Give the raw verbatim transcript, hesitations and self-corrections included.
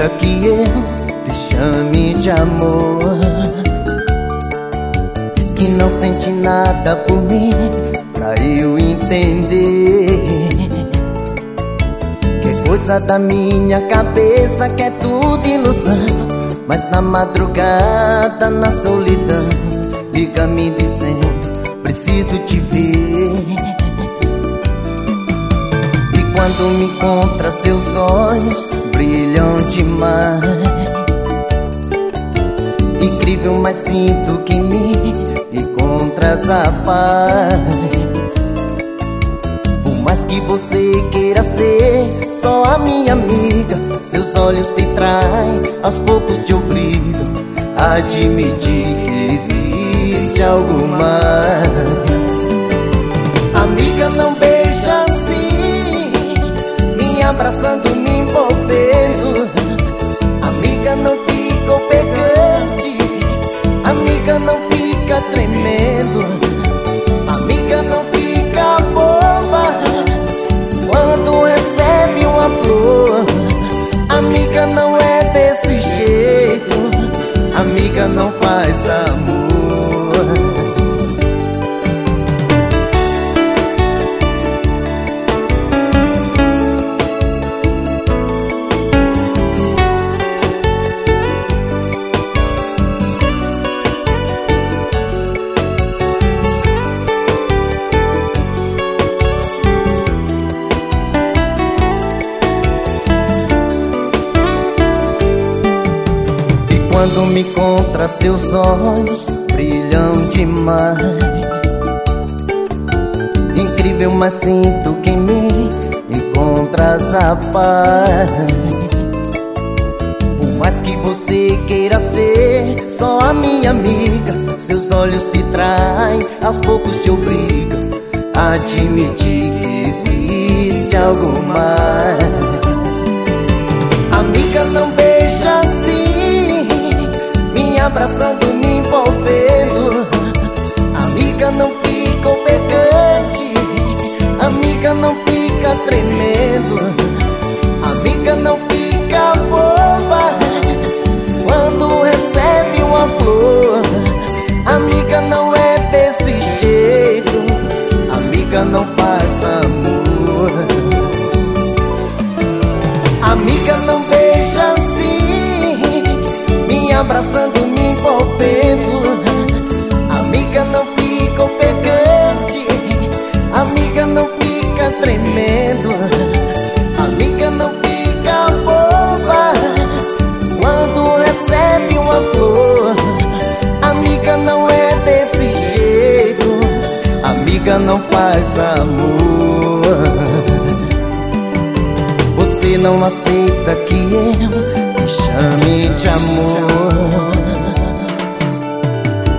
aceita que eu te chame de amor. Diz que não sente nada por mim, pra eu entender que é coisa da minha cabeça, que é tudo ilusão. Mas na madrugada, na solidão, liga me dizendo, preciso te ver. E quando me encontra, seus olhos brilham demais. Incrível, mas sinto que me encontras a paz. Por mais que você queira ser só a minha amiga, seus olhos te traem, aos poucos te obrigam a admitir que existe algo mais. Amiga, não beija assim, me abraçando, me envolvendo. Amiga, não fica ofegante, amiga, não fica tremendo. Amiga, não fica boba quando recebe uma flor. Amiga, não é desse jeito, amiga, não faz amor. Quando me encontra, seus olhos brilham demais. Incrível, mas sinto que me encontras a paz. Por mais que você queira ser só a minha amiga, seus olhos te traem, aos poucos te obrigam a admitir que existe algo mais. Amiga, não beija assim, me abraçando, me envolvendo. Amiga, não fica ofegante, amiga, não fica tremendo. Amiga, não fica boba quando recebe uma flor. Amiga, não é desse jeito, amiga, não faz amor. Amiga, não beija assim, me abraçando, me envolvendo. Amiga, não fica ofegante, amiga, não fica tremendo. Amiga, não fica boba quando recebe uma flor. Amiga, não é desse jeito, amiga, não faz amor. Você não aceita que eu te chame de amor.